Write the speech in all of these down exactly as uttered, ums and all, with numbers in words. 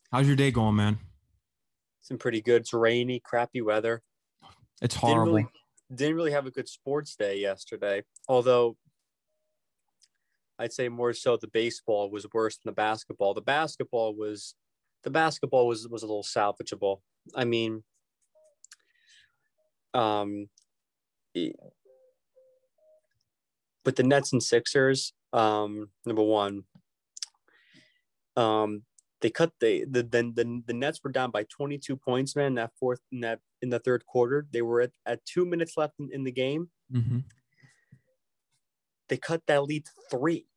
How's your day going, man? It's been pretty good. It's rainy, crappy weather. It's Didn't really horrible. didn't really have a good sports day yesterday. Although I'd say more so the baseball was worse than the basketball. The basketball was the basketball was was a little salvageable. I mean, um, but the Nets and Sixers, um, number one, um, they cut the the then the, the Nets were down by twenty-two points, man. That fourth in that in the third quarter, they were at, at two minutes left in, in the game. hmm They cut that lead to three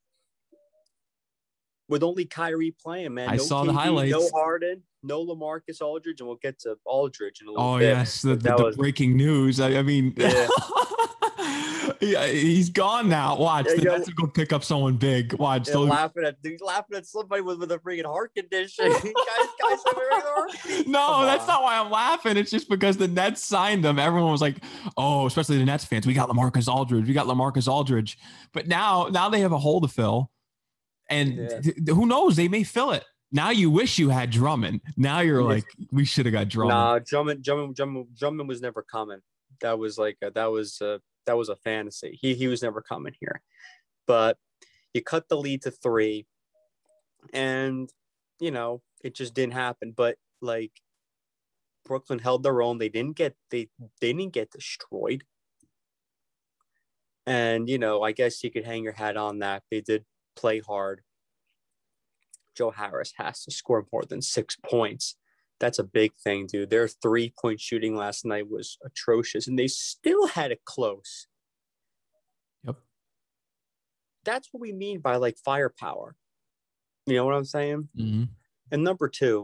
with only Kyrie playing, man. I No saw the K D, no highlights. Harden, no LaMarcus Aldridge, and we'll get to Aldridge in a little Oh bit. yes, the, But the, that the was breaking news. I, I mean, yeah, yeah, he's gone now. Watch yeah, the you know, Nets will go pick up someone big. Watch. and They'll- laughing at dude, laughing at somebody with, with a freaking heart condition. guys, guys have a regular heartbeat. no, Come that's on. not why I'm laughing. It's just because the Nets signed him. Everyone was like, "Oh, especially the Nets fans. We got LaMarcus Aldridge. We got LaMarcus Aldridge." But now, now they have a hole to fill, and Yeah. th- th- who knows? They may fill it. Now you wish you had Drummond. Now you're Yeah. like, we should have got Drummond. Nah, Drummond, Drummond, Drummond, Drummond was never coming. That was like a, that was a, that was a fantasy. He he was never coming here. But you cut the lead to three, and you know it just didn't happen. But like Brooklyn held their own. They didn't get they they didn't get destroyed. And you know, I guess you could hang your hat on that. They did play hard. Joe Harris has to score more than six points. That's a big thing, dude. Their three-point shooting last night was atrocious, and they still had it close. Yep. That's what we mean by like firepower. You know what I'm saying? Mm-hmm. And number two,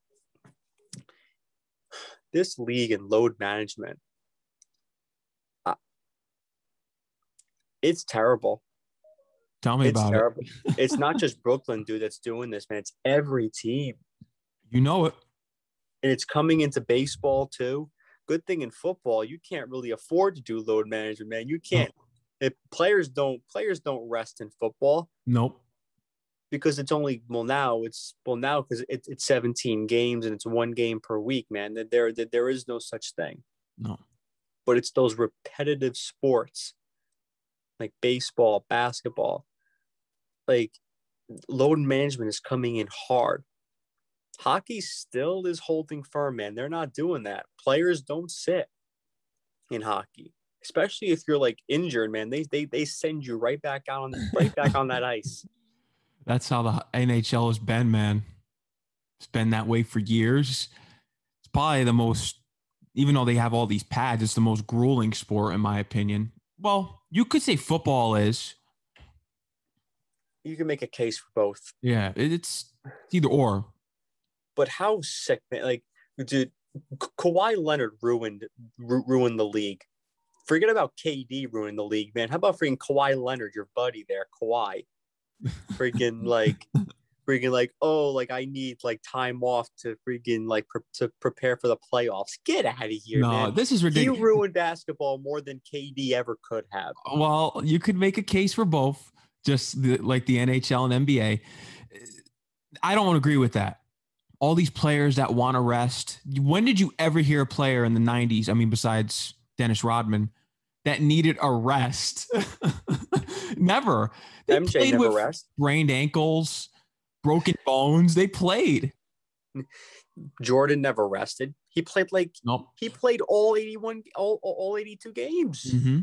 this league and load management, uh, it's terrible. Tell me It's about terrible. it. It's not just Brooklyn, dude, that's doing this, man. It's every team. You know it. And it's coming into baseball too. Good thing in football, you can't really afford to do load management, man. You can't. If players don't players don't rest in football Nope. because it's only well now it's well now because it, it's seventeen games and it's one game per week, man. That there that there is no such thing. No. But it's those repetitive sports like baseball, basketball, like load management is coming in hard. Hockey still is holding firm, man. They're not doing that. Players don't sit in hockey, especially if you're like injured, man. They they they send you right back out on right back on that ice. That's how the N H L has been, man. It's been that way for years. It's probably the most, even though they have all these pads, it's the most grueling sport, in my opinion. Well, you could say football is. You can make a case for both. Yeah, it's either or. But how sick, man! Like, dude, Ka- Kawhi Leonard ruined ru- ruined the league. Forget about K D ruining the league, man. How about freaking Kawhi Leonard, your buddy there, Kawhi? Freaking like, freaking like, oh, like I need like time off to freaking like pre- to prepare for the playoffs. Get out of here, No, man. this is He ridiculous. ruined basketball more than K D ever could have. Well, you could make a case for both, just the, like the N H L and N B A. I don't agree with that. All these players that want to rest. When did you ever hear a player in the nineties, I mean, besides Dennis Rodman, that needed a rest? Never. They M J played never with rest. sprained ankles, broken bones. They played. Jordan never rested. He played like Nope. he played all eighty-one, all all eighty-two games. Mm-hmm.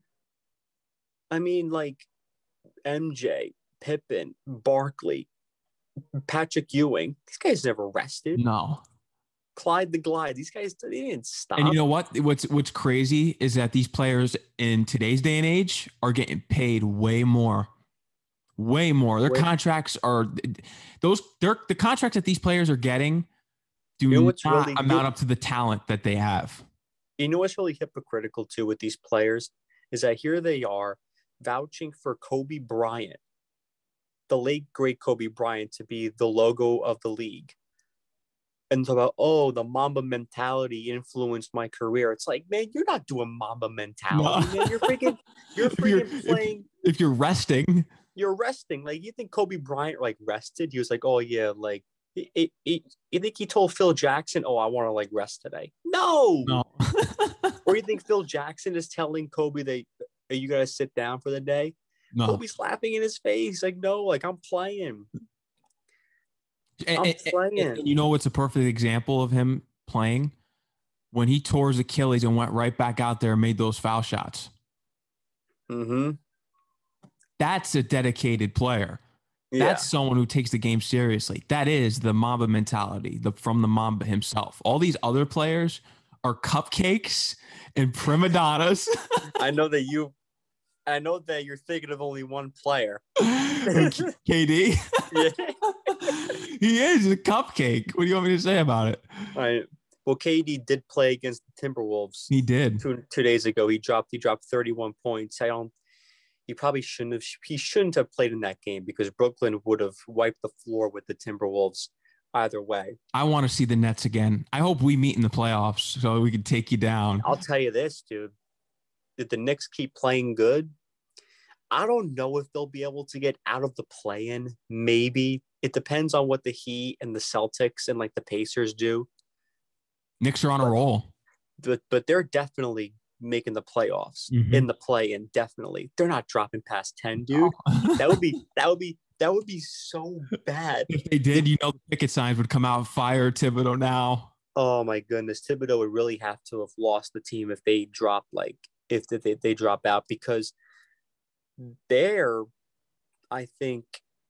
I mean, like M J, Pippen, Barkley, Patrick Ewing. These guys never rested. No. Clyde the Glide. These guys they didn't stop. And you know what? What's what's crazy is that these players in today's day and age are getting paid way more. Way more. Their Way- contracts are those they're the contracts that these players are getting do You know what's not really- amount up to the talent that they have. You know what's really hypocritical too with these players is that here they are vouching for Kobe Bryant, the late great Kobe Bryant, to be the logo of the league. And talk about, oh, the Mamba mentality influenced my career. It's like, man, you're not doing Mamba mentality, No. man. You're freaking, you're If you're- freaking playing. If you're resting, You're resting. Like, you think Kobe Bryant like rested? He was like, oh yeah, like He, he, he, you think he told Phil Jackson, "Oh, I want to like rest today"? No. No. Or you think Phil Jackson is telling Kobe that, "Are you gonna sit down for the day?" No. Kobe's laughing in his face, like, "No, like I'm playing. And, I'm and- playing." and you know what's a perfect example of him playing? When he tore his Achilles and went right back out there and made those foul shots. Mm-hmm. That's a dedicated player. Yeah. That's someone who takes the game seriously. That is the Mamba mentality, the from the Mamba himself. All these other players are cupcakes and prima donnas. I know that you I know that you're thinking of only one player. K D. Yeah. He is a cupcake. What do you want me to say about it? I well, K D did play against the Timberwolves He did. two two days ago. He dropped he dropped thirty-one points. I don't he probably shouldn't have he shouldn't have played in that game because Brooklyn would have wiped the floor with the Timberwolves either way. I want to see the Nets again. I hope we meet in the playoffs so we can take you down. I'll tell you this, dude. If the Knicks keep playing good, I don't know if they'll be able to get out of the play-in. Maybe. It depends on what the Heat and the Celtics and like the Pacers do. Knicks are on but, a roll. But but they're definitely making the playoffs Mhm. in the play-in. Definitely. They're not dropping past ten, dude. Oh. That would be that would be that would be so bad. If they did, you know, the picket signs would come out, fire Thibodeau now. Oh my goodness. Thibodeau would really have to have lost the team if they drop like if they, they, they drop out because they're, I think,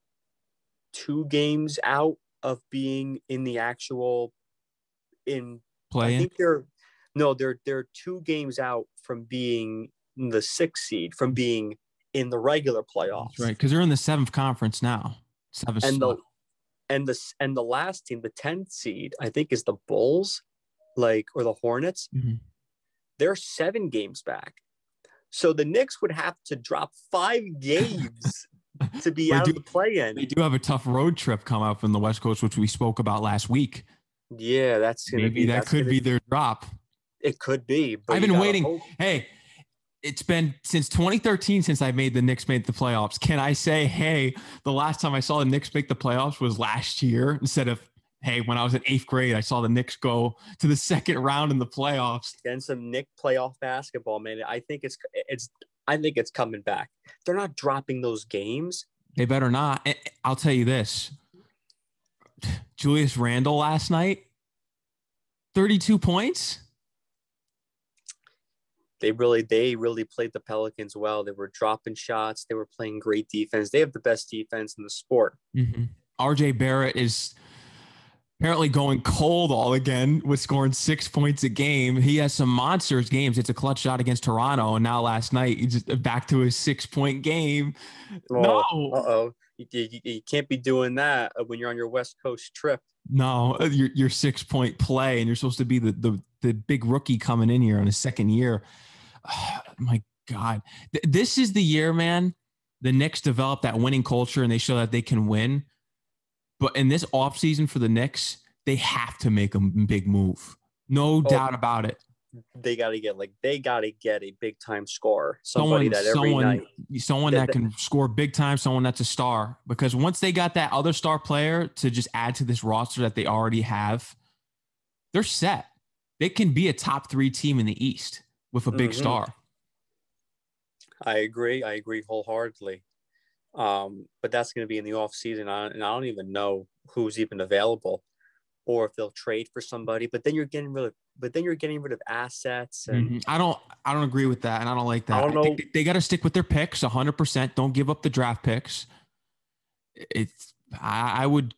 two games out of being in the actual in play. I think they're no, they're they're two games out from being the sixth seed, from being in the regular playoffs. That's right, because they're in the seventh conference now. Seventh and slot. the and the and the last team, the tenth seed, I think is the Bulls, like or the Hornets. Mm-hmm. They're seven games back. So the Knicks would have to drop five games to be out do, of the play-in. They do have a tough road trip come up from the West Coast, which we spoke about last week. Yeah, that's gonna maybe be, that that's could gonna, be their drop. It could be. But I've been waiting. Hope. Hey, it's been since twenty thirteen since I made the Knicks make the playoffs. Can I say, hey, the last time I saw the Knicks make the playoffs was last year instead of, hey, when I was in eighth grade, I saw the Knicks go to the second round in the playoffs. And some Knick playoff basketball, man. I think it's it's I think it's coming back. They're not dropping those games. They better not. I'll tell you this. Julius Randle last night, thirty-two points. They really, they really played the Pelicans well. They were dropping shots. They were playing great defense. They have the best defense in the sport. Mm-hmm. R J Barrett is apparently going cold all again with scoring six points a game. He has some monsters games. It's a clutch shot against Toronto. And now last night, he's just back to his six point game. Oh, no. Uh-oh. You, you, you can't be doing that when you're on your West Coast trip. No, your, your six point play. And you're supposed to be the, the, the big rookie coming in here in his second year. Oh, my God. Th- this is the year, man. The Knicks develop that winning culture and they show that they can win. But in this offseason for the Knicks, they have to make a big move. No oh, doubt about it. They got to get like they got to get a big time scorer. Somebody someone, that every someone, night, someone that, that can score big time, someone that's a star. Because once they got that other star player to just add to this roster that they already have, they're set. They can be a top three team in the East with a big mm-hmm. star. I agree. I agree wholeheartedly. Um, but that's going to be in the off season, and I don't even know who's even available, or if they'll trade for somebody. But then you're getting rid of, but then you're getting rid of assets. And mm-hmm. I don't, I don't agree with that, and I don't like that. I don't know. I think they, they got to stick with their picks, one hundred percent. Don't give up the draft picks. It's, I, I would.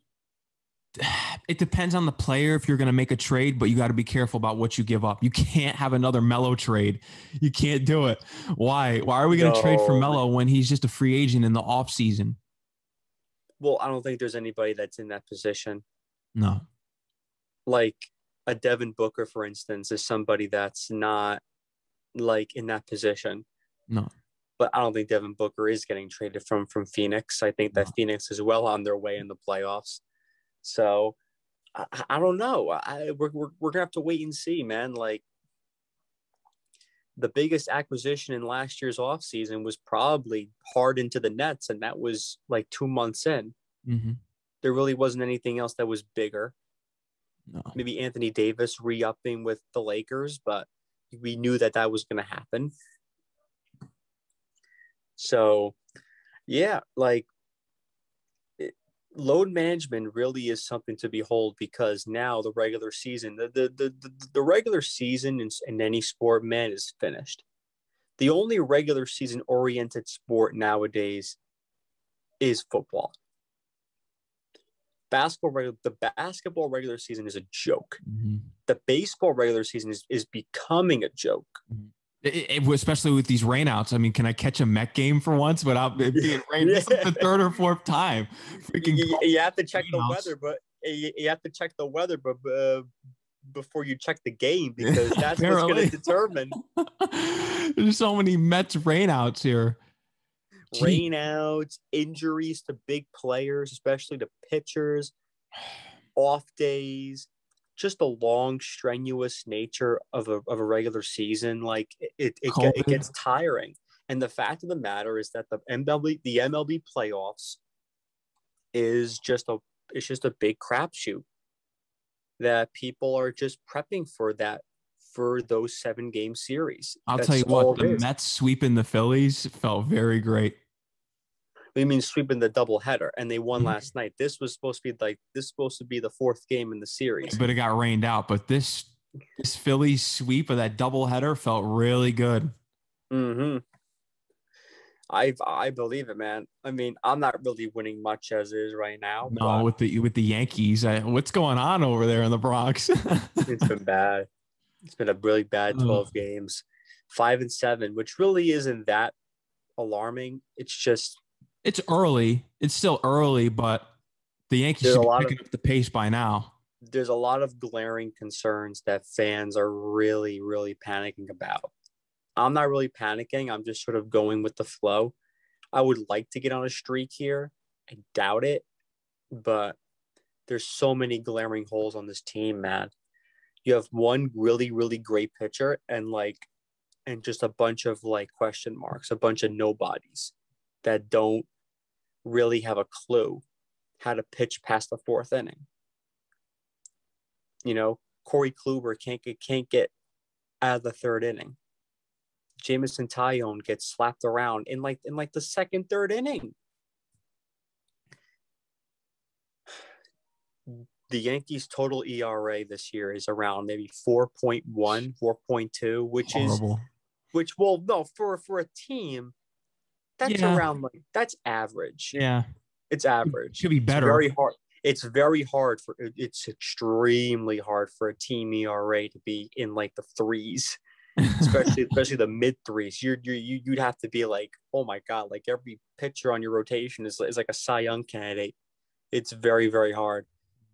It depends on the player if you're going to make a trade, but you got to be careful about what you give up. You can't have another Melo trade. You can't do it. Why? Why are we going to no. trade for Melo when he's just a free agent in the off season? Well, I don't think there's anybody that's in that position. No. Like a Devin Booker, for instance, is somebody that's not like in that position. No. But I don't think Devin Booker is getting traded from, from Phoenix. I think that no. Phoenix is well on their way in the playoffs. So I, I don't know. I we're, we're we're gonna have to wait and see, man. Like the biggest acquisition in last year's offseason was probably Harden to the Nets, and that was like two months in. Mm-hmm. There really wasn't anything else that was bigger. No. Maybe Anthony Davis re-upping with the Lakers, but we knew that that was going to happen. So, yeah, like it, load management really is something to behold, because now the regular season, the the the, the, the regular season in, in any sport, man, is finished. The only regular season oriented sport nowadays is football. Basketball, the basketball regular season is a joke. Mm-hmm. The baseball regular season is, is becoming a joke. It, it, especially with these rainouts. I mean, can I catch a Met game for once without it being rain? Yeah. This is the third or fourth time. Freaking you, you have to check rainouts. the weather, but you, you have to check the weather, but uh, before you check the game, because that's what's going to determine. There's so many Mets rainouts here. Rainouts, injuries to big players, especially to pitchers, off days, just the long, strenuous nature of a of a regular season. Like it, it, it, it gets tiring. And the fact of the matter is that the M L B, the M L B playoffs, is just a it's just a big crapshoot that people are just prepping for that. For those seven game series. I'll That's tell you what, the Mets sweeping the Phillies felt very great. We mean sweeping the doubleheader, and they won last night. This was supposed to be like this was supposed to be the fourth game in the series, but it got rained out. But this this Phillies sweep of that doubleheader felt really good. Mm-hmm. I I believe it, man. I mean, I'm not really winning much as is right now. No, but with the with the Yankees, I, what's going on over there in the Bronx? It's been bad. It's been a really bad twelve oh. games, five and seven, which really isn't that alarming. It's just it's early. It's still early, but the Yankees should be picking of, up the pace by now. There's a lot of glaring concerns that fans are really, really panicking about. I'm not really panicking. I'm just sort of going with the flow. I would like to get on a streak here. I doubt it, but there's so many glaring holes on this team, man. You have one really, really great pitcher and like, and just a bunch of like question marks, a bunch of nobodies that don't really have a clue how to pitch past the fourth inning. You know, Corey Kluber can't get, can't get out of the third inning. Jameson Taillon gets slapped around in like, in like the second, third inning. The Yankees' total E R A this year is around maybe four point one, four point two, which Horrible. is, which, well, no, for, for a team, that's yeah. around like, that's average. Yeah. It's average. It should be better. It's very hard. It's very hard for, it's extremely hard for a team E R A to be in like the threes, especially, especially the mid threes. You're, you're, you, you'd have to be like, oh my God, like every pitcher on your rotation is, is like a Cy Young candidate. It's very, very hard.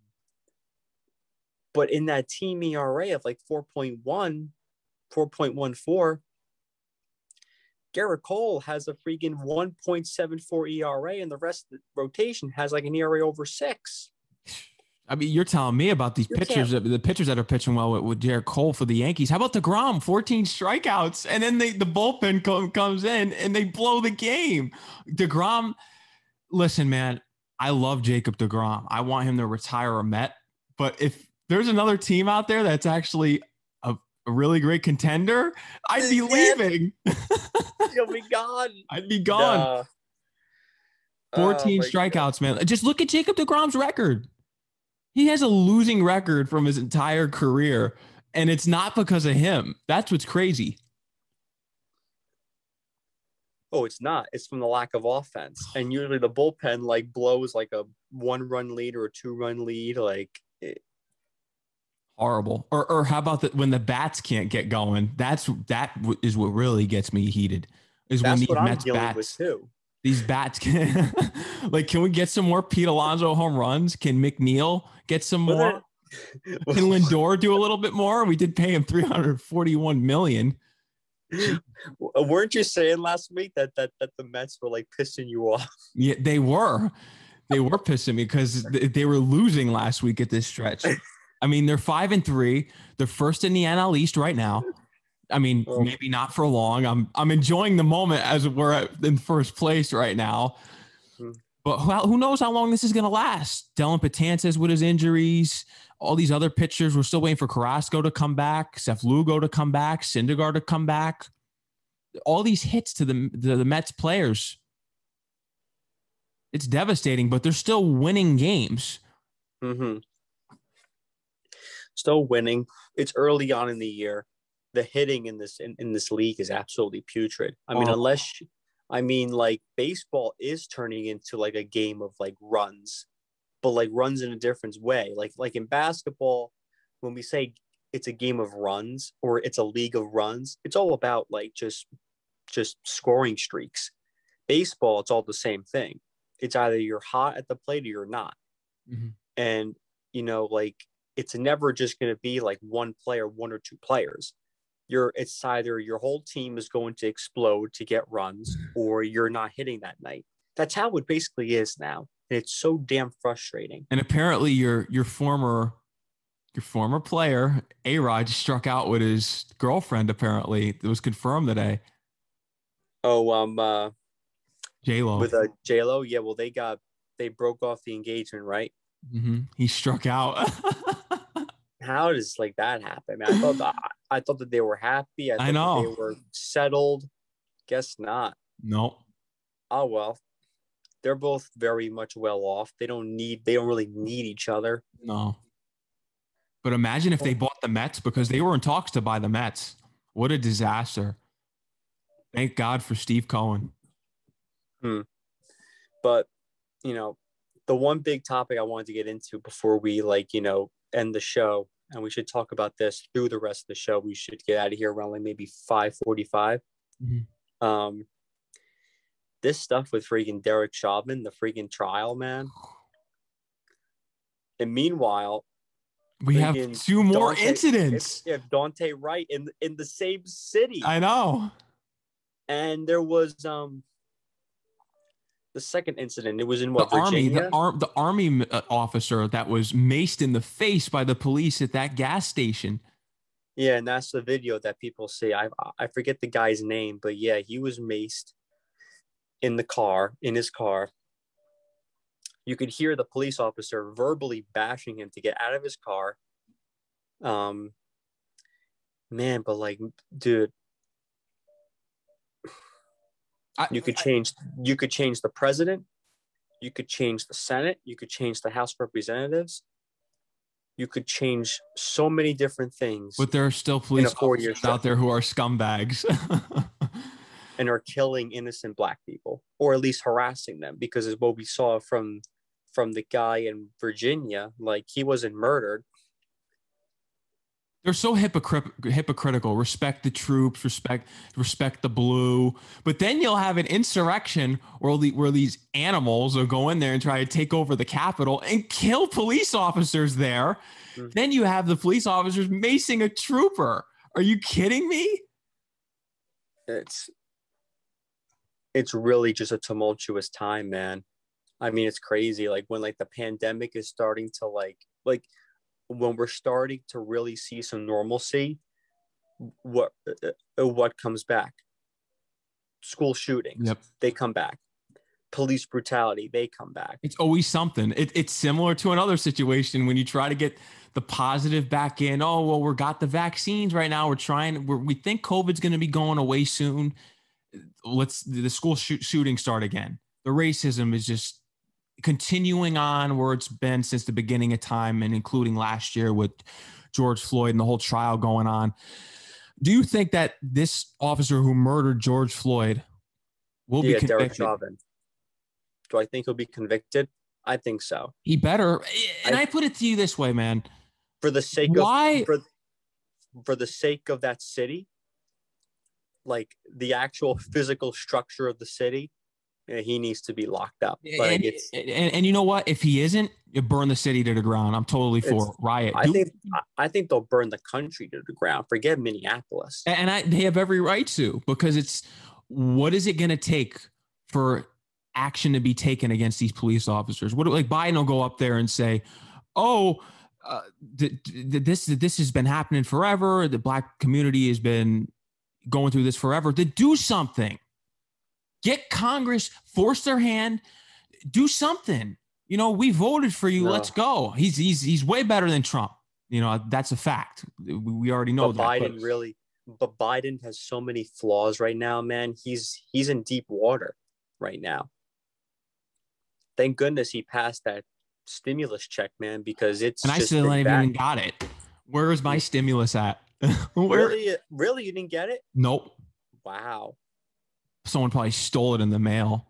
But in that team E R A of like four point one, four point one four, Garrett Cole has a freaking one point seven four E R A, and the rest of the rotation has like an E R A over six. I mean, you're telling me about these you pitchers, can't. the pitchers that are pitching well with, with Garrett Cole for the Yankees. How about DeGrom, fourteen strikeouts, and then they, the bullpen come, comes in and they blow the game. DeGrom, listen, man, I love Jacob DeGrom. I want him to retire a Met, but if there's another team out there that's actually a, a really great contender, I'd be leaving. You'll be gone. I'd be gone. Nah. fourteen oh, strikeouts, God. man. Just look at Jacob DeGrom's record. He has a losing record from his entire career, and it's not because of him. That's what's crazy. Oh, it's not. It's from the lack of offense. And usually the bullpen like blows like a one-run lead or a two-run lead. Like it, horrible. Or or how about that when the bats can't get going? That's that is what really gets me heated. Is That's when these what Mets I'm dealing bats, with too. These bats can like, can we get some more Pete Alonso home runs? Can McNeil get some more? Can Lindor do a little bit more? We did pay him three hundred forty-one million. Weren't you saying last week that that that the Mets were like pissing you off? Yeah, they were. They were pissing me because they were losing last week at this stretch. I mean, they're five and three. They're first in the N L East right now. I mean, oh. maybe not for long. I'm I'm enjoying the moment as we're at, in first place right now. But who, who knows how long this is going to last? Dylan Betances with his injuries, all these other pitchers. We're still waiting for Carrasco to come back, Seth Lugo to come back, Syndergaard to come back. All these hits to the, the, the Mets players. It's devastating, but they're still winning games. Mm-hmm. Still winning. It's early on in the year. The hitting in this in, in this league is absolutely putrid. I mean, oh. unless I mean, like baseball is turning into like a game of like runs, but like runs in a different way. Like like in basketball, when we say it's a game of runs or it's a league of runs, it's all about like just just scoring streaks. Baseball, it's all the same thing. It's either you're hot at the plate or you're not. Mm-hmm. And, you know, like it's never just going to be like one player, one or two players. You're it's either your whole team is going to explode to get runs or you're not hitting that night. That's how it basically is now. And it's so damn frustrating. And apparently your your former your former player, A-Rod, struck out with his girlfriend, apparently. It was confirmed today. Oh, um uh J-Lo. With a J-Lo? Yeah, well they got they broke off the engagement, right? Mm-hmm. He struck out. How does like that happen, man? I thought that, I thought that they were happy. I, thought I know that they were settled. Guess not. No. Oh well, they're both very much well off. They don't need. They don't really need each other. No. But imagine if they bought the Mets, because they were in talks to buy the Mets. What a disaster! Thank God for Steve Cohen. Hmm. But you know, the one big topic I wanted to get into before we like you know. end the show, and we should talk about this through the rest of the show. We should get out of here around like maybe five forty-five. Mm-hmm. Um, this stuff with freaking Derek Chauvin, the freaking trial, man. And meanwhile, we have two more Dante, incidents. If, if Dante Wright in in the same city, I know. And there was um. The second incident, it was in what, the Virginia? Army, the, ar- the army officer that was maced in the face by the police at that gas station. Yeah, and that's the video that people see. I I forget the guy's name, but yeah, he was maced in the car, in his car. You could hear the police officer verbally bashing him to get out of his car. Um, man, but like, dude, You could change. You could change the president. You could change the Senate. You could change the House of Representatives. You could change so many different things. But there are still police officers out there who are scumbags and are killing innocent Black people, or at least harassing them. Because as what we saw from from the guy in Virginia, like he wasn't murdered. They're so hypocrit- hypocritical. Respect the troops, respect respect the blue. But then you'll have an insurrection where, the, where these animals will go in there and try to take over the Capitol and kill police officers there. Mm-hmm. Then you have the police officers macing a trooper. Are you kidding me? It's it's really just a tumultuous time, man. I mean, it's crazy. Like when like the pandemic is starting to like like. when we're starting to really see some normalcy, what uh, what comes back? School shootings, yep. They come back. Police brutality, they come back. It's always something. It, it's similar to another situation when you try to get the positive back in. Oh, well, we got the vaccines right now. We're trying, we're, we think COVID's going to be going away soon. Let's the school shoot, shooting start again. The racism is just continuing on where it's been since the beginning of time, and including last year with George Floyd and the whole trial going on. Do you think that this officer who murdered George Floyd will yeah, be convicted? Derek Chauvin. Do I think he'll be convicted? I think so. He better. And I, I put it to you this way, man. For the sake Why? of for, for the sake of that city, like the actual physical structure of the city, he needs to be locked up. Like and, it's, and, and you know what? If he isn't, you burn the city to the ground. I'm totally for riot. I Do, think I think they'll burn the country to the ground. Forget Minneapolis. And I, they have every right to, because it's what is it going to take for action to be taken against these police officers? What like Biden will go up there and say, "Oh, uh, th- th- this this has been happening forever. The Black community has been going through this forever." To do something. Get Congress, force their hand, do something. You know, we voted for you. No. Let's go. He's he's he's way better than Trump. You know, that's a fact. We, we already know but that. Biden but, really, but Biden has so many flaws right now, man. He's he's in deep water right now. Thank goodness he passed that stimulus check, man, because it's and I still haven't even got it. Where is my stimulus at? Where? Really, really, you didn't get it? Nope. Wow. Someone probably stole it in the mail.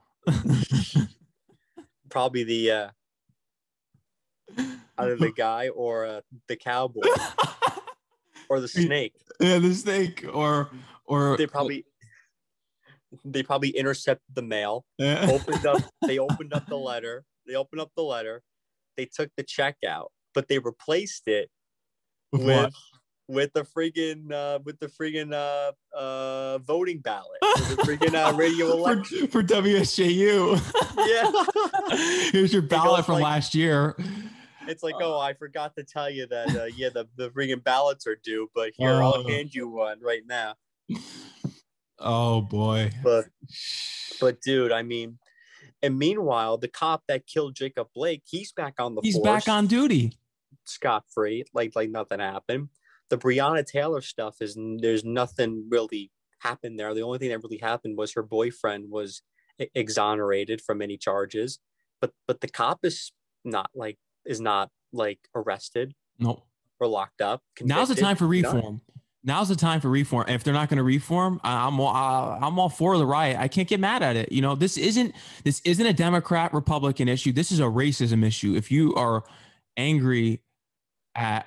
Probably the uh, either the guy or uh, the cowboy or the snake. Yeah, the snake or or they probably they probably intercepted the mail. Yeah. Opened up. They opened up the letter. They opened up the letter. They took the check out, but they replaced it with. What? With the friggin' uh, with the friggin' uh, uh, voting ballot, with the friggin' uh, radio election for, for W S J U. Yeah, here's your ballot from like, last year. It's like, oh, I forgot to tell you that. Uh, yeah, the the friggin' ballots are due, but here uh, I'll hand you one right now. Oh boy, but but dude, I mean, and meanwhile, the cop that killed Jacob Blake, he's back on the he's force, back on duty, scot free, like like nothing happened. The Breonna Taylor stuff is there's nothing really happened there. The only thing that really happened was her boyfriend was exonerated from any charges, but but the cop is not like is not like arrested. Nope. Or locked up. Convicted. Now's the time for reform. None. Now's the time for reform. And if they're not going to reform, I'm all, I'm all for the riot. I can't get mad at it. You know, this isn't this isn't a Democrat Republican issue. This is a racism issue. If you are angry at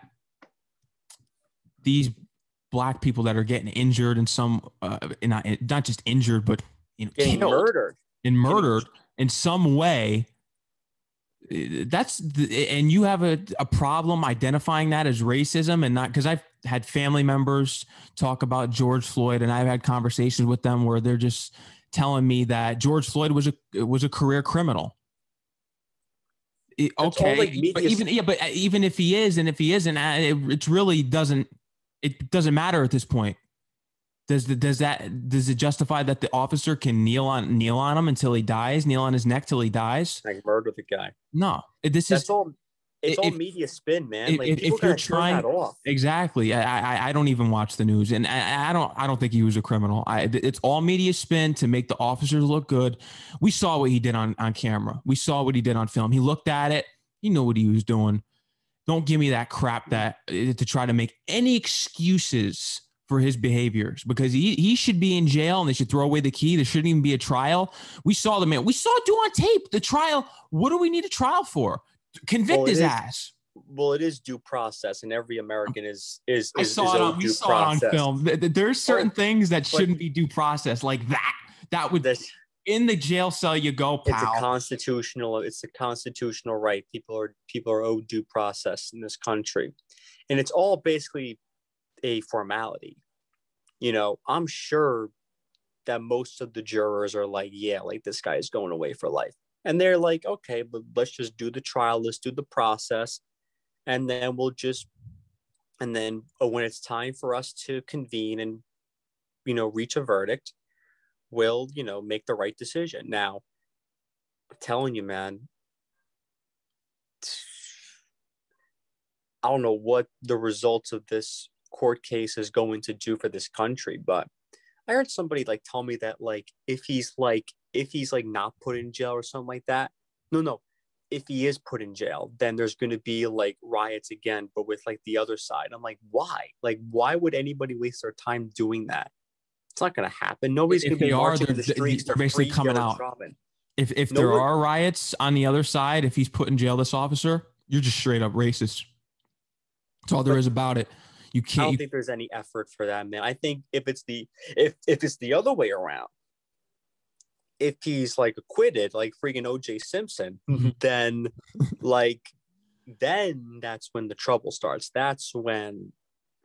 these black people that are getting injured in some, uh, not not just injured, but you know, getting killed murdered and murdered in some way. That's the, and you have a, a problem identifying that as racism and not because I've had family members talk about George Floyd and I've had conversations with them where they're just telling me that George Floyd was a was a career criminal. It, okay, like but even yeah, but even if he is and if he isn't, it, it really doesn't. It doesn't matter at this point. Does the, does that does it justify that the officer can kneel on kneel on him until he dies, kneel on his neck till he dies? Like murder the guy. No, this That's is all. It's if, all media spin, man. Like if, people if you're trying, turn that off. Exactly. I, I I don't even watch the news, and I, I don't I don't think he was a criminal. I it's all media spin to make the officers look good. We saw what he did on on camera. We saw what he did on film. He looked at it. He knew what he was doing. Don't give me that crap that uh, to try to make any excuses for his behaviors because he, he should be in jail and they should throw away the key. There shouldn't even be a trial. We saw the man. We saw it do on tape. The trial. What do we need a trial for? Convict well, his is, ass. Well, it is due process, and every American is is. is I saw is it on. We saw process. it on film. There's certain oh, things that shouldn't be due process like that. That would. This, in the jail cell you go, pal. It's a constitutional. It's a constitutional right. People are people are owed due process in this country, and it's all basically a formality. You know, I'm sure that most of the jurors are like, yeah, like this guy is going away for life, and they're like, okay, but let's just do the trial. Let's do the process, and then we'll just, and then oh, when it's time for us to convene and, you know, reach a verdict, will, you know, make the right decision. Now, I'm telling you, man, I don't know what the results of this court case is going to do for this country, but I heard somebody like tell me that like if he's like if he's like not put in jail or something like that, no, no, if he is put in jail, then there's going to be like riots again, but with like the other side. I'm like, why? Like, why would anybody waste their time doing that? It's not going to happen. Nobody's going to be marching in the streets. They're basically coming out. Robin. If if no there one, are riots on the other side, if he's put in jail, this officer, you're just straight up racist. That's all there is about it. You can't. I don't you, think there's any effort for that, man. I think if it's the if if it's the other way around, if he's like acquitted, like freaking O J Simpson, mm-hmm. then like then that's when the trouble starts. That's when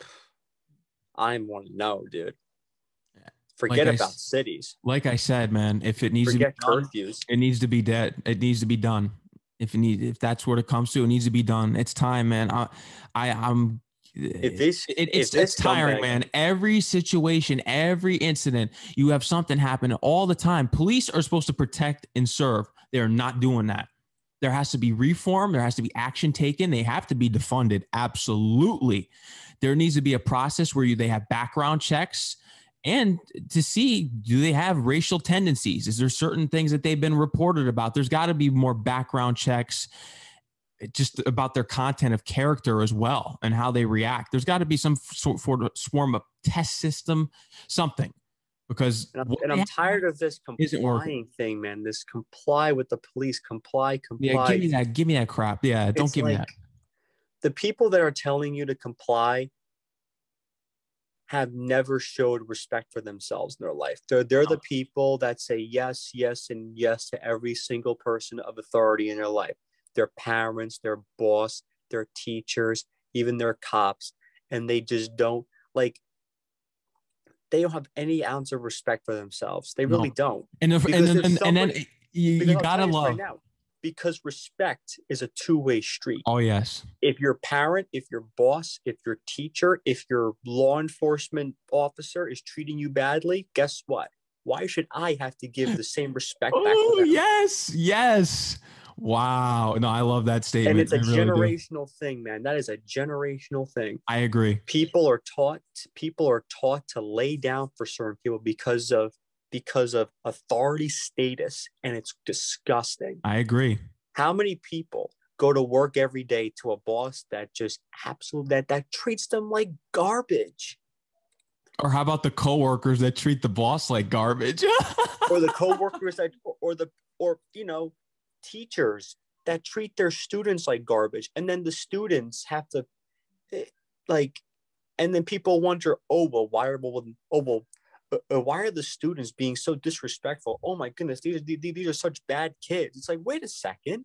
I want to know, dude. Forget like about I, cities. Like I said, man, if it needs Forget to be curfews, done, it needs to be dead. It needs to be done. If it need, if that's what it comes to, it needs to be done. It's time, man. I, I, I'm. If this, it, it's if it's tiring, man. Every situation, every incident, you have something happen all the time. Police are supposed to protect and serve. They are not doing that. There has to be reform. There has to be action taken. They have to be defunded. Absolutely. There needs to be a process where you, they have background checks and to see, do they have racial tendencies? Is there certain things that they've been reported about? There's got to be more background checks just about their content of character as well and how they react. There's got to be some sort of swarm of test system, something. Because and I'm, and I'm tired of this complying thing, man. This comply with the police, comply, comply. Yeah, give me that. Give me that crap. Yeah, don't it's give like, me that. The people that are telling you to comply have never showed respect for themselves in their life. They're they're the people that say yes, yes, and yes to every single person of authority in their life. Their parents, their boss, their teachers, even their cops, and they just don't like. They don't have any ounce of respect for themselves. They really no. don't. And, if, and, then, and, and then you, you gotta love. Right now, because respect is a two-way street. Oh, yes. If your parent, if your boss, if your teacher, if your law enforcement officer is treating you badly, guess what? Why should I have to give the same respect back oh, to them? Yes, yes. Wow. No, I love that statement. And it's a I really generational do. thing, man. That is a generational thing. I agree. People are taught people are taught to lay down for certain people because of because of authority status, and it's disgusting. I agree. How many people go to work every day to a boss that just absolutely that that treats them like garbage? Or how about the coworkers that treat the boss like garbage? Or the coworkers that or the or you know teachers that treat their students like garbage, and then the students have to like, and then people wonder, oh well, why are well, oh well, uh, why are the students being so disrespectful? Oh my goodness, these are these are such bad kids. It's like, wait a second,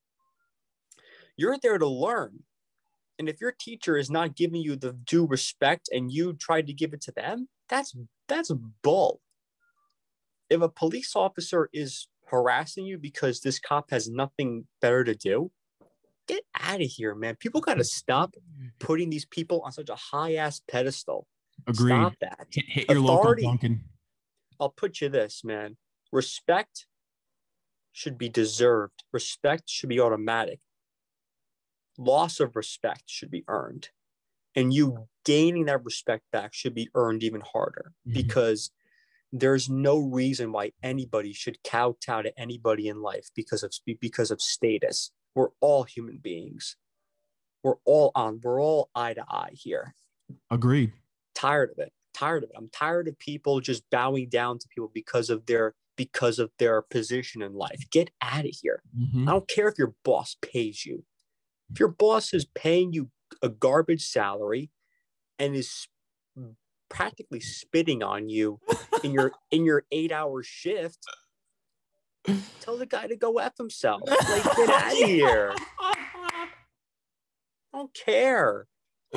you're there to learn, and if your teacher is not giving you the due respect and you tried to give it to them, that's that's bull. If a police officer is harassing you because this cop has nothing better to do, get out of here, man. People got to stop putting these people on such a high-ass pedestal. Agreed. Stop that. Hit, hit your Authority, local Dunkin'. I'll put you this, man. Respect should be deserved. Respect should be automatic. Loss of respect should be earned. And you gaining that respect back should be earned even harder, mm-hmm. because there's no reason why anybody should kowtow to anybody in life because of because of status. We're all human beings. We're all on. We're all eye to eye here. Agreed. Tired of it. Tired of it. I'm tired of people just bowing down to people because of their because of their position in life. Get out of here. Mm-hmm. I don't care if your boss pays you. If your boss is paying you a garbage salary and is practically spitting on you in your in your eight hour shift, tell the guy to go F himself. Like, get out of here. I don't care.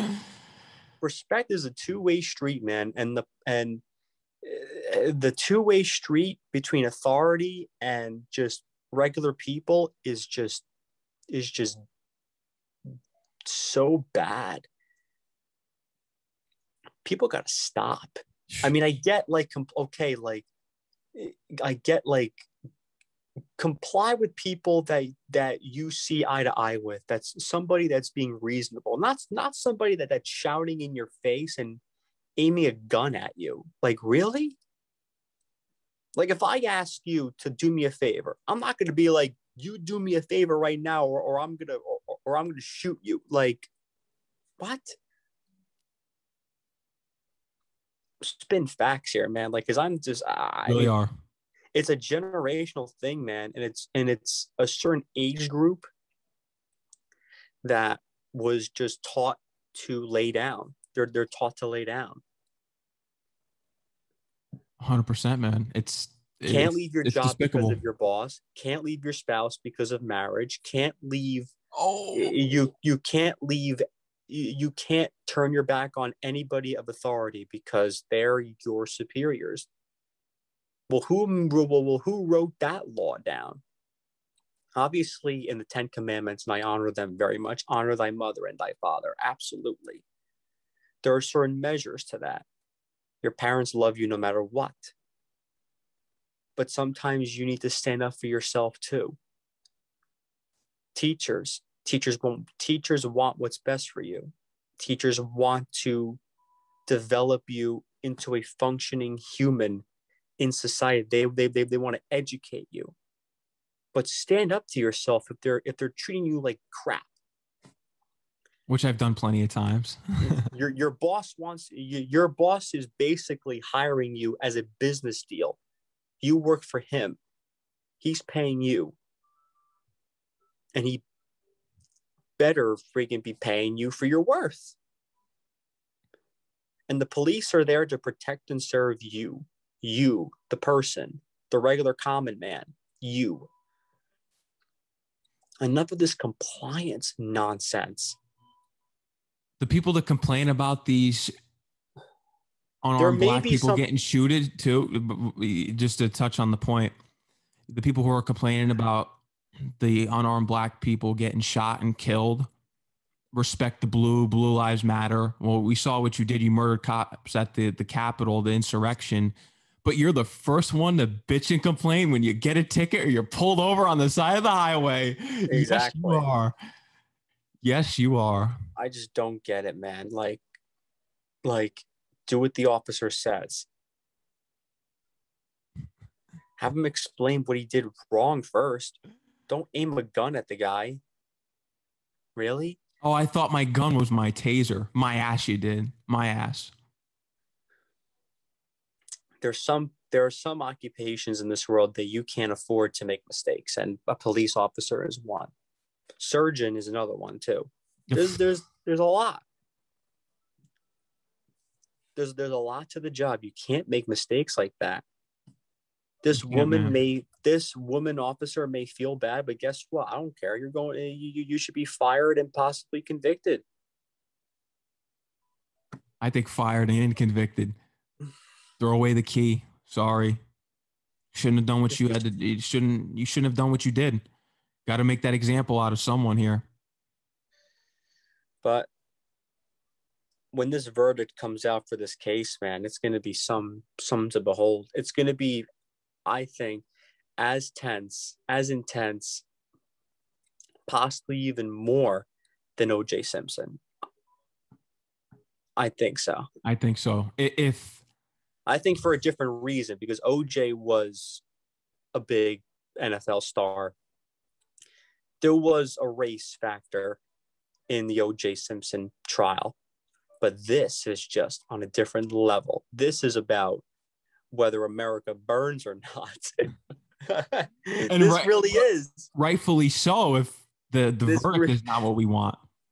Respect is a two-way street, man. And the and uh, the two-way street between authority and just regular people is just is just so bad. People got to stop. I mean, I get like, okay, like, I get like, comply with people that that you see eye to eye with. That's somebody that's being reasonable, not not somebody that that's shouting in your face and aiming a gun at you. Like, really? Like, if I ask you to do me a favor, I'm not going to be like, you do me a favor right now, or, or I'm gonna or, or I'm gonna shoot you. Like, what? Spin facts here, man. Like, because I'm just I really mean, are. It's a generational thing, man, and it's and it's a certain age group that was just taught to lay down. They're they're taught to lay down. one hundred percent, man. It's can't it's, leave your job despicable. Because of your boss. Can't leave your spouse because of marriage. Can't leave. Oh, you you can't leave. You can't turn your back on anybody of authority because they're your superiors. Well, who well, who wrote that law down? Obviously, in the Ten Commandments, and I honor them very much. Honor thy mother and thy father. Absolutely. There are certain measures to that. Your parents love you no matter what. but sometimes you need to stand up for yourself too. Teachers, teachers want teachers want what's best for you. Teachers want to develop you into a functioning human in society. They they they, they want to educate you. But stand up to yourself if they're if they're treating you like crap. Which I've done plenty of times. your your boss wants you, your boss is basically hiring you as a business deal. You work for him. He's paying you. And he better freaking be paying you for your worth. And the police are there to protect and serve you. You, the person, the regular common man, you. Enough of this compliance nonsense. The people that complain about these unarmed black people some- getting shooted too, just to touch on the point, the people who are complaining about the unarmed black people getting shot and killed, respect the blue, blue lives matter. Well, we saw what you did. You murdered cops at the, the Capitol, the insurrection, but you're the first one to bitch and complain when you get a ticket or you're pulled over on the side of the highway. Exactly. Yes, you are. Yes, you are. I just don't get it, man. Like, like, do what the officer says. Have him explain what he did wrong first. Don't aim a gun at the guy. Really? Oh, I thought my gun was my taser. My ass, you did. My ass. There's some there are some occupations in this world that you can't afford to make mistakes, and a police officer is one. Surgeon is another one too. There's there's there's a lot. There's there's a lot to the job. You can't make mistakes like that. This woman man. may this woman officer may feel bad, but guess what? I don't care. You're going you you should be fired and possibly convicted. I think fired and convicted. Throw away the key. Sorry. Shouldn't have done what you had to you shouldn't you shouldn't have done what you did. Got to make that example out of someone here. But when this verdict comes out for this case, man, it's going to be some some to behold. It's going to be, I think, as tense, as intense, possibly even more than O J Simpson. I think so. I think so. If I think for a different reason, because O J was a big N F L star. There was a race factor in the O J Simpson trial, but this is just on a different level. This is about whether America burns or not. And this right, really is. Rightfully so, if the, the verdict re- is not what we want.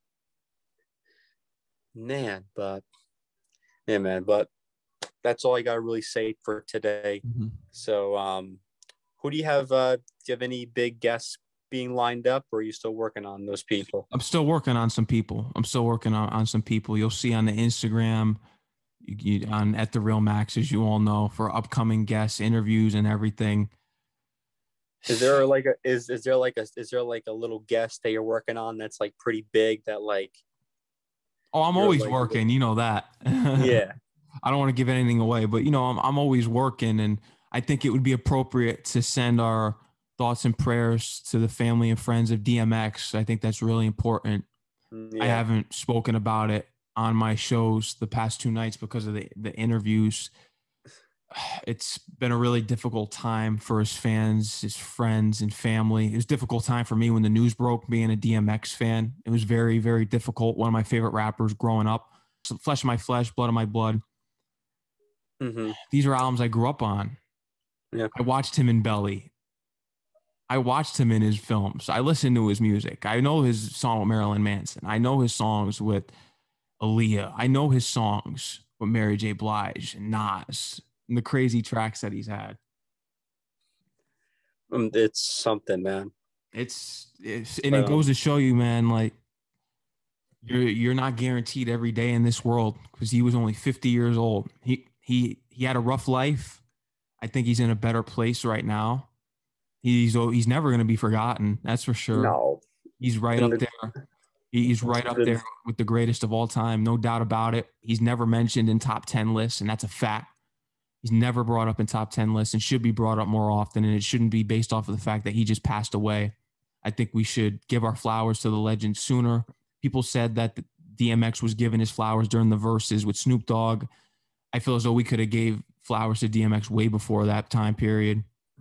Man, but yeah, man, but that's all I got to really say for today. Mm-hmm. So, um, who do you have? Uh, do you have any big guests being lined up, or are you still working on those people? I'm still working on some people. I'm still working on, on some people. You'll see on the Instagram, you, you, on at the Real Max, as you all know, for upcoming guests, interviews, and everything. Is there like a is is there like a is there like a little guest that you're working on that's like pretty big that like? Oh, I'm always like, working. You know that. Yeah. I don't want to give anything away, but you know, I'm I'm always working, and I think it would be appropriate to send our thoughts and prayers to the family and friends of D M X. I think that's really important. Yeah. I haven't spoken about it on my shows the past two nights because of the, the interviews. It's been a really difficult time for his fans, his friends, and family. It was a difficult time for me when the news broke, being a D M X fan. It was very, very difficult. One of my favorite rappers growing up. So Flesh of My Flesh, Blood of My Blood. Mm-hmm. These are albums I grew up on. Yeah. I watched him in Belly. I watched him in his films. I listened to his music. I know his song with Marilyn Manson. I know his songs with Aaliyah. I know his songs with Mary J. Blige and Nas and the crazy tracks that he's had. Um, it's something, man. It's, it's and it goes to show you, man, like you're you're not guaranteed every day in this world, because he was only fifty years old. He he he had a rough life. I think he's in a better place right now. He's he's never going to be forgotten. That's for sure. No, he's right up there. He's right up there with the greatest of all time. No doubt about it. He's never mentioned in top ten lists, and that's a fact. He's never brought up in top ten lists and should be brought up more often. And it shouldn't be based off of the fact that he just passed away. I think we should give our flowers to the legend sooner. People said that D M X was giving his flowers during the verses with Snoop Dogg. I feel as though we could have gave flowers to D M X way before that time period.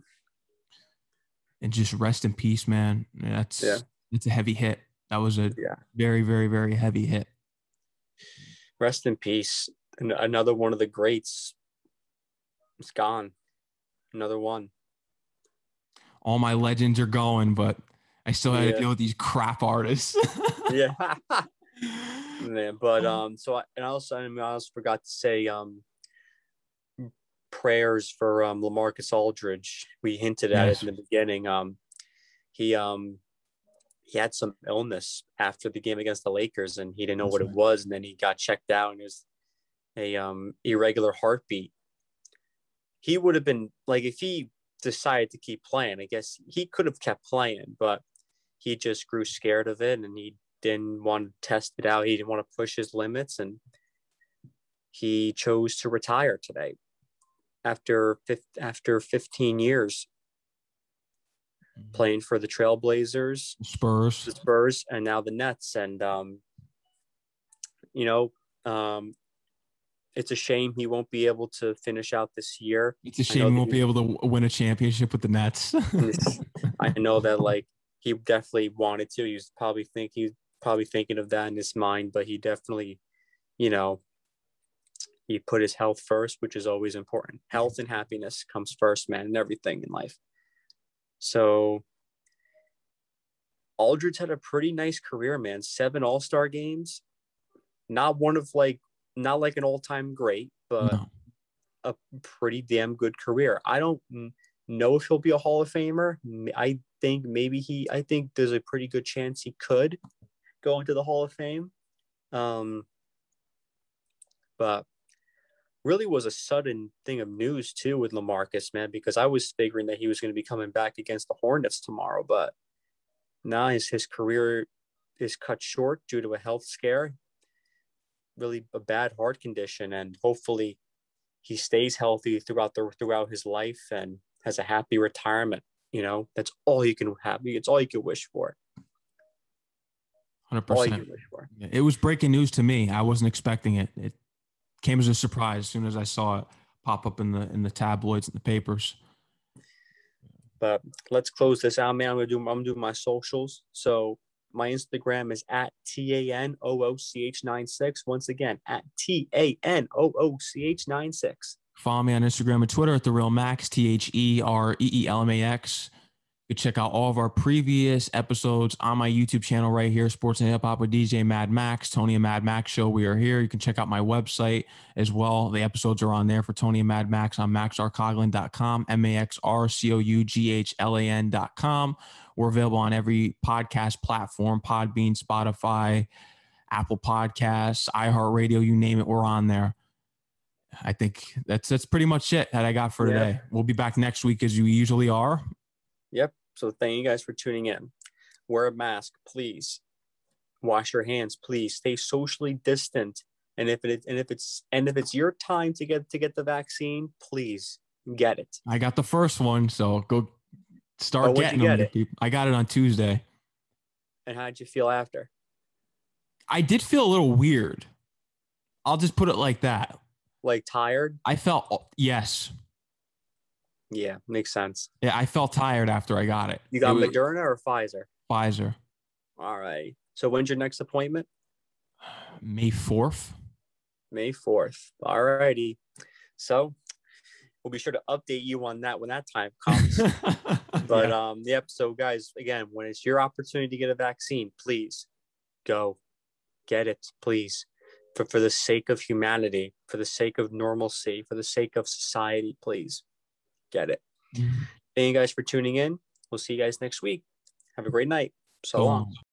And just rest in peace, man. That's yeah. It's a heavy hit. That was a yeah. very, very, very heavy hit. Rest in peace. And another one of the greats. It's gone. Another one. All my legends are going, but I still had yeah. to deal with these crap artists. yeah. Man, but um, so I, and also I also forgot to say um, prayers for um LaMarcus Aldridge. We hinted at yes. it in the beginning. Um, he um he had some illness after the game against the Lakers, and he didn't know That's what right. it was, and then he got checked out, and it was a um irregular heartbeat. He would have been like if he decided to keep playing, I guess he could have kept playing, but he just grew scared of it, and he didn't want to test it out. He didn't want to push his limits, and he chose to retire today after after fifteen years playing for the Trailblazers, Spurs, the Spurs, and now the Nets. And um, you know, um, it's a shame he won't be able to finish out this year. It's a shame he won't be able to win a championship with the Nets. I know that, like, he definitely wanted to. He was probably think he's probably thinking of that in his mind, but he definitely, you know, he put his health first, which is always important. Health and happiness comes first, man, and everything in life. So Aldridge had a pretty nice career, man. Seven All-Star games. Not one of like, not like an all-time great, but no. a pretty damn good career. I don't know if he'll be a Hall of Famer. I think maybe he, I think there's a pretty good chance he could go into the Hall of Fame. Um, but really was a sudden thing of news too with LaMarcus, man, because I was figuring that he was going to be coming back against the Hornets tomorrow, but now his, his career is cut short due to a health scare, really a bad heart condition, and hopefully he stays healthy throughout the throughout his life and has a happy retirement. You know, that's all you can have. It's all you can wish for. one hundred percent. All you can wish for. It was breaking news to me. I wasn't expecting it. It came as a surprise as soon as I saw it pop up in the in the tabloids and the papers. But let's close this out, man. I'm gonna do I'm gonna do my socials. So my Instagram is at T A N O O C H nine six. Once again, at T A N O O C H nine six. Follow me on Instagram and Twitter at The Real Max, T H E R E E L M A X. You can check out all of our previous episodes on my YouTube channel right here, Sports and Hip Hop with D J Mad Max, Tony and Mad Max Show. We are here. You can check out my website as well. The episodes are on there for Tony and Mad Max on max r coughlin dot com, M A X R C O U G H L A N dot com. We're available on every podcast platform, Podbean, Spotify, Apple Podcasts, iHeartRadio, you name it, we're on there. I think that's that's pretty much it that I got for today. Yeah. We'll be back next week as you usually are. Yep. So thank you guys for tuning in. Wear a mask, please. Wash your hands, please. Stay socially distant. And if it and if it's and if it's your time to get to get the vaccine, please get it. I got the first one, so go start oh, getting them. Get it? I got it on Tuesday. And how did you feel after? I did feel a little weird. I'll just put it like that. Like tired? I felt yes. Yeah, makes sense. Yeah, I felt tired after I got it. You got it was, Moderna or Pfizer? Pfizer. All right. So when's your next appointment? May fourth. May fourth. All righty. So we'll be sure to update you on that when that time comes. But yeah. um, yep. So guys, again, when it's your opportunity to get a vaccine, please go get it, please. For, for the sake of humanity, for the sake of normalcy, for the sake of society, please get it. Mm-hmm. Thank you guys for tuning in. We'll see you guys next week. Have a great night. So long.